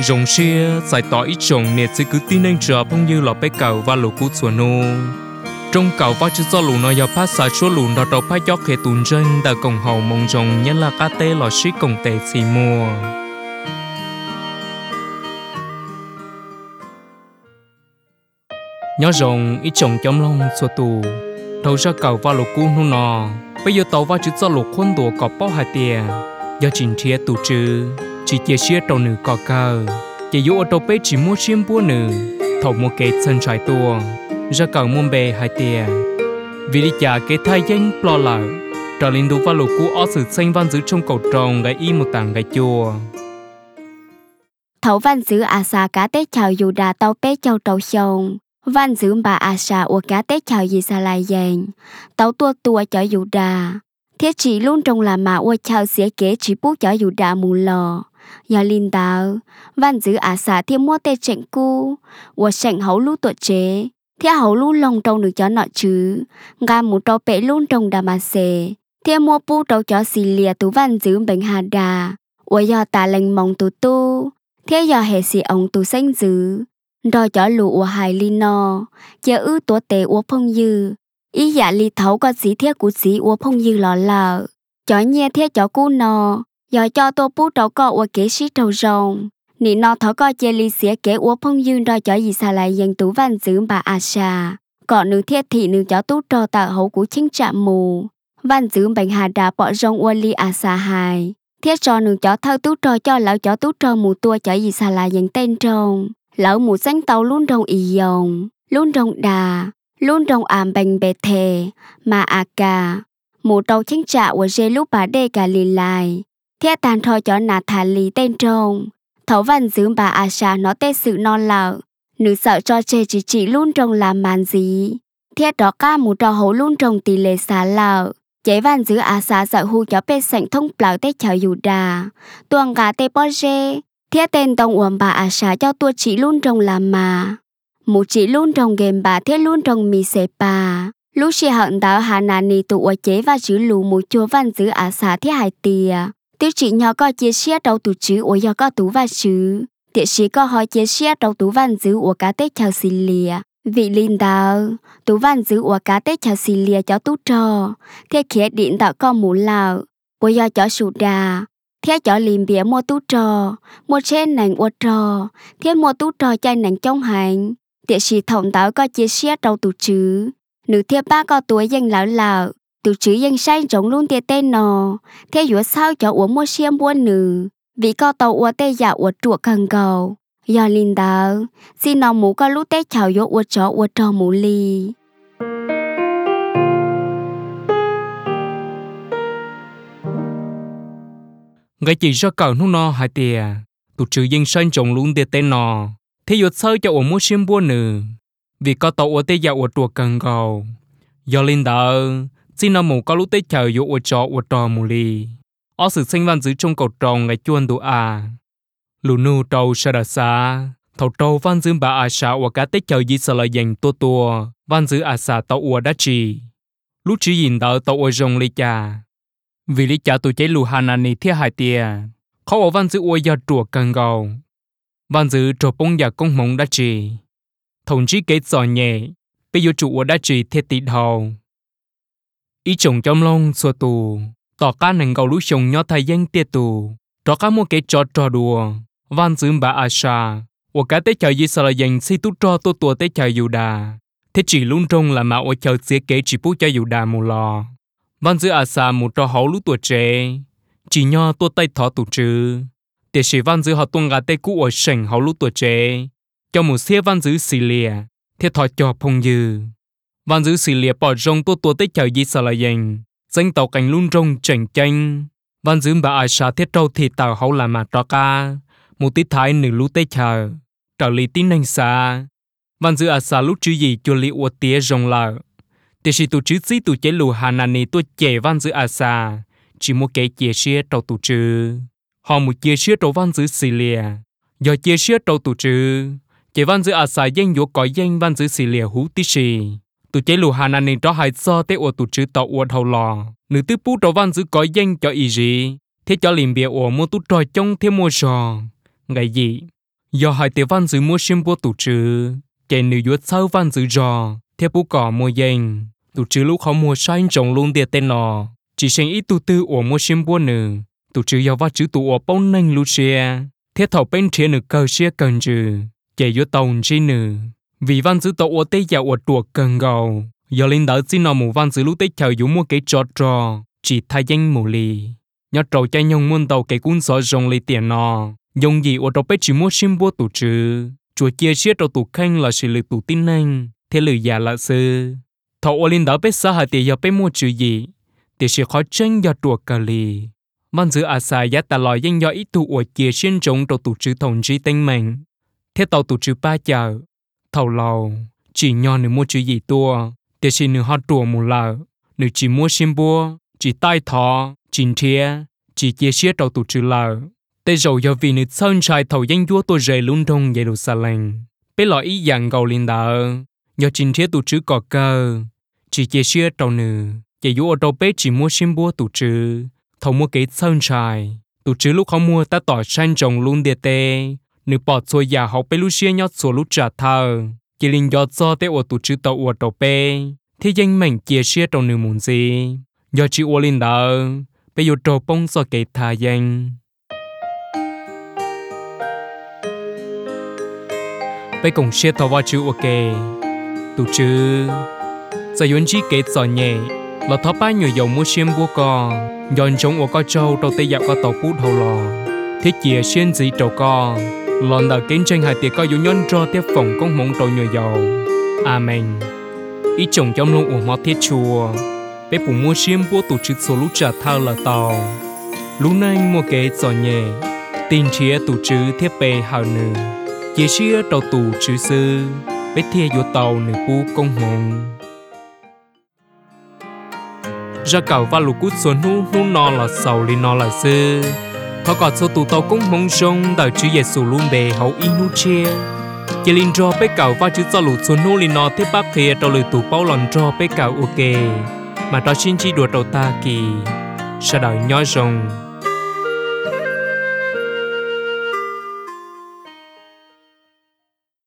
rồng xia giải tỏa ít trồng nè chỉ cứ tin anh chờ phong như lọ bé cầu và lũ cú chuột nô trong cầu và chỉ do lũ nó giờ phát xả chúa lũ đó đầu phát gió khề tùn chân đã cổng hậu mong rồng nhân là cá tê lọ xí cổng tê xì mùa nhớ rồng ít trồng chấm lông xua tù đầu ra cầu và lũ cú nô nọ bây giờ tàu và chỉ do lũ khuôn đùa cọp bao hạt tiền giờ chỉnh thiệt tụ trừ chỉ chia sẻ đầu nữ cọ cờ chỉ dụ ở đầu bếp chỉ mua xiêm búa nữ thầu mua cái chân trái tua ra cầu mua bè hai tiền vì đi trả cái thay danh lo lợ trở lên đủ và lục cũ ở sự xanh văn giữ trong cầu tròn gái y một tảng gái chùa thầu văn giữ à xa cá tết chào dù đà tàu bếp châu trâu sông văn giữ bà à xa của cá tết chào gì xa lại dành tàu tua cho dù đà thiết chỉ luôn trong là mà ua chào xế kế chỉ bút cho dù đà mù lò giờ linh đạo văn giữ à xả thêm mua tê chệnh cu ua sảnh hấu lú tuột chế thiết hấu lú lông trong được cho nọ chứ gà một trâu bể luôn trong đà mà xề thiết mua bút trâu cho xì lìa tú văn giữ bệnh hà đà ua giờ tà lành mong tú tu thiết giờ hệ xì ông tú xanh giữ đòi cho lũ ua hài li no chờ ư tua tê ua phong dư ý dạ li thấu có sĩ thiết của sĩ ua phong dư lọ lợ cho nhẹ thiết cho cú nò giờ cho tôi bút trâu co ua kế sĩ trâu rồng nị nọ thấu co chê li xía kế ua phong dư đòi cho gì xa lại dành tú văn giữ bà à xa còn nữ thiết thị nữ cho tú trò tạo hậu của chính trạm mù văn giữ bệnh hà đà bỏ rong ua li à xa hài thiết cho nữ cho thâu tú trò cho lão cho tú trò mù tua cho gì xa lại dành tên trông lão mù xanh tàu luôn rong ý dòng luôn rong đà luôn trong ảm bệnh bề thề mà à cả mù trâu chính trả của dê lúc bà đê cả lì lại thiết tàn thôi cho nà thả lì tên trông thấu văn giữ bà à xa nó tê sự non lợ nữ sợ cho chê chỉ luôn trong làm màn gì thiết đó ca mù trâu hấu luôn trong tỷ lệ xá lợ chế văn giữ à xa sợ hù cho bê sảnh thông bảo tê chào dù đà tuồng gà tê bó dê thiết tên tông uổng bà à xa cho tua chỉ luôn trong làm mà một chị luôn trong game bà thiết luôn trong mì xế bà lúc chị hận tạo hà nà nì tụ ở chế và chữ lù một chùa văn giữ ả xá thiết hài tìa tiêu chị nhỏ có chia sẻ đầu tụ chữ ở do có tú và chữ tiệ sĩ có hỏi chia sẻ đầu tú văn giữ ở cá tết chào xì lìa vị linh đạo tú văn giữ ở cá tết chào xì lìa cho tú trò thiết khía điện tạo con mũ lào bởi do cho sụt đà thiết cho liềm bia mua tú trò mua trên nành ở trò thiết mua tú trò chai nành trong hành tiệ sĩ thông tạo có chia sẻ đầu tụ chữ nữ thiết ba có tuổi danh lão tụ chữ danh sai giống luôn tiệt tên nò thế dũa sao cho uống mua xiêm buôn nữ vì có tàu uống tê dạ uống chuột cần cầu do linh đạo xin nó mũ có lúc tết chào dỗ uống trò mũ ly gái chỉ cho cầu nó no hai tiề tụ chữ danh sai giống luôn tiệt tên nò thế dụa sao cho uống mua xiêm buôn nữ vì có tàu uống tê dạ uống chuột cần cầu do linh đạo xin nó mũ có lúc tết chào dỗ uống trò mũ ly ở sự sinh văn giữ trong cầu tròn ngày chuan đủ à lù nu trâu sa đà sa thầu trâu văn giữ bà à sa và cá tết chờ gì sợ là dành tua văn giữ à sa tàu ua đá trì lúc chỉ nhìn đỡ tàu ua rồng lì cha vì lý cha tụi cháy lù hà nà nì thiết hại tia khó ở văn giữ ua giờ trùa cần gầu văn giữ trò bông giờ công mộng đá trì thùng chí kế giò nhẹ bây giờ chủ ua đá trì thiết tịt hầu ý chồng trong lông xua tù tỏ cá nền gầu lũ chồng nhỏ thay danh tiệt tù trò cá mua cái trò đùa văn giữ bà à sa và cá tết chờ gì sợ là dành si tu trò tua tết chờ dù đà thế chỉ luôn trong là mà ở chờ xế kế chỉ bút cho dù đà mù lò văn giữ à sa một trò hấu lũ tuổi trẻ chỉ nho tua tay thọ tụ trừ để sĩ văn giữ họ tuông gà tây cũ ở sảnh hấu lũ tuổi trẻ cho một xe văn giữ xì lìa thế thọ cho phong dư văn giữ xì lìa bỏ rong tua tết chờ gì sợ là dành danh tàu cảnh luôn rong chảnh chanh văn giữ bà ai sa thiết trâu thì tàu hậu là mà trò ca một tí thái nửa lú tê chờ trở lý tin anh xa văn giữ à sa lúc chứ gì cho lý ua tía rong lợ để chỉ tụ chứ gì tụ chế lù hà nà nì tụ chế văn giữ à sa chỉ một cái chia sẻ trâu tụ chứ họ một chia sẻ trâu văn giữ xì lìa do chia sẻ trâu tụ chứ chế văn giữ à sa danh dỗ có danh văn giữ xì lìa hú tí xì tụ chế lù hà nà nì trò hai do tê ua tụ chứ tàu ua thầu lò nữ tư bút trâu văn giữ có danh cho ý gì thế cho liền bia ua mua tụ trò trong thêm mua sò ngày gì do hai tiêu văn giữ mua xiêm bua tụ trừ kẻ nữ yuột sau văn giữ rò theo bố cỏ mua dành tụ trừ lúc họ mua sai trồng luôn địa tên nọ chỉ sinh ít tụ tư của mua xiêm bua nữ tụ trừ do vắt chữ tụ ở bông nành lu xe theo thầu bên trên nữ cờ xe cần trừ kẻ yuột tàu chi nữ vì văn giữ tàu ở tây giàu ở tuột cần gầu giờ linh đỡ xin nó mù văn giữ lúc tây chờ dụ mua cái trò chỉ thay danh mù lì nhớ trâu chạy nhung muôn tàu cái cuốn sổ rồng lấy tiền nọ dùng gì ở trong bếp chỉ mua xiêm bua tụ trừ chùa chia sẻ trong tụ khanh là sự lựa tụ tin anh thế lựa già là sư thầu ở linh đỡ bếp xã hội thì giờ bếp mua chữ gì thì sẽ khó tranh do tuột cà lì văn giữ sai giá ta lòi danh do ít tụ ở chia sẻ trong tụ trừ thòng trí tinh mình thế tàu tụ trừ ba chờ thầu lầu chỉ nhỏ nữ mua chữ gì tua thì chỉ nữ họ tùa một lợ nữ chỉ mua xiêm bua chỉ tai thọ chính thia chỉ chia sẻ trong tụ trừ lợ tây rồi do vì nữ sơn trai thầu danh vua tôi rời lung đông Jerusalem bé lọ ý dạng gầu linh đỡ do chính thia tụ trừ cọ cơ chỉ chia sẻ trong nữ chỉ vua ở đâu bé chỉ mua xiêm bua tụ trừ thầu mua cái sơn trai tụ trừ lúc họ mua ta tỏ sang trồng luôn địa tê nữ bỏ xôi già học bé lúc xưa nhót xua lúc trả thờ chỉ linh do cho tê ở tụ trừ tàu ở đâu bé thì danh mình chia sẻ trong nữ muốn gì do chị ở linh đỡ bây giờ trâu bông so cái thà danh bây cùng share thầu vào chữ ok tụ chữ giờ yến chỉ kết sọ nhẹ là thọ ba nhiều dầu mua xiêm bua co dọn chống ở co trâu đầu tây dạo co tàu cút hầu lò thiết chia xuyên gì trâu co lòn đào kiến tranh hai tiệc co dụ nhon cho tiếp phòng công mong trâu nhiều dầu amen ý chồng trong luôn ủng hộ thiết chùa bé phụ mua xiêm bua tụ chữ số lúc trả thao là tàu lúc này mua kế sọ nhẹ tin chia tụ chữ thiết bề hào nữ chia chia đầu tụ chữ sư bé thia vô tàu nữ bu công hồn ra cầu và lục cút xuống nu nọ là sầu li nọ là sư họ còn số tụ tàu cũng mong sông đợi chữ Giêsu luôn bề hậu in nu chia chỉ linh cho bé cầu và chữ cho lục xuống nu li nọ thiết bác kia tàu lười tụ bao lần cho bé cầu ok mà đó xin chỉ đùa đầu ta kỳ sau đời nhói rồng